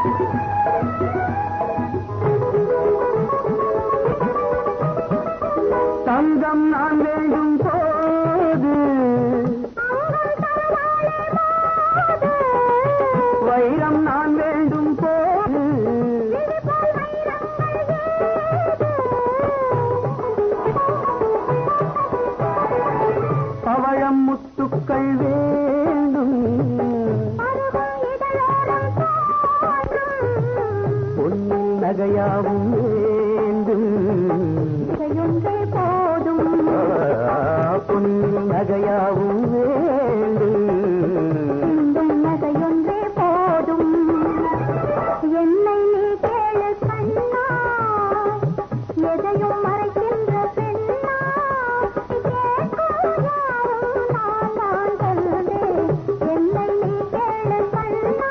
தங்கம் நான் வேண்டும் போது வைரம் நான் வேண்டும் போது பவழம் முத்துக்கள் வேண்டும் பொன்னில் நகையாவும் வேண்டும் போதும் பொன்னில் நகையாவும் வேண்டும் நகையொன்றே போதும் என்னை நீ கேளு கண்ணா எதையும் மறைக்கின்ற பெண்ணா நான் தான் சொல்லுதே என்னை நீ கேளு கண்ணா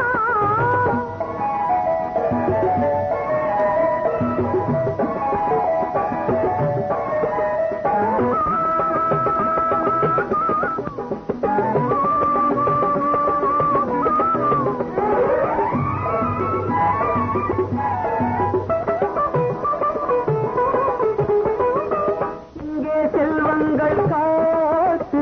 இங்கே செல்வங்கள் காத்து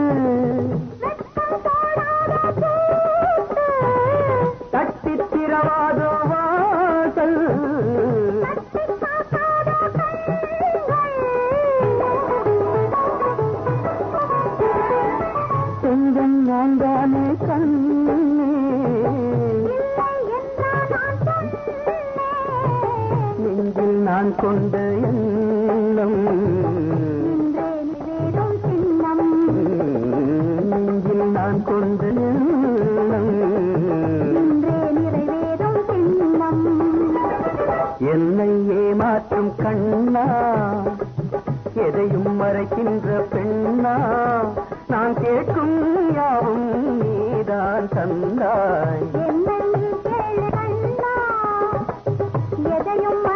தட்டித் திறவாதோ வாசல் செஞ்சம் நான் தானே கண்ணே நெஞ்சில் நான் கொண்ட எண்ணம் நெஞ்சில் நான் கொண்ட எண்ணம் என்னை ஏமாற்றும் கண்ணா எதையும் மறைக்கின்ற பெண்ணா நான் கேட்கும் யாவும் நீதான் தந்தாய் எதையும்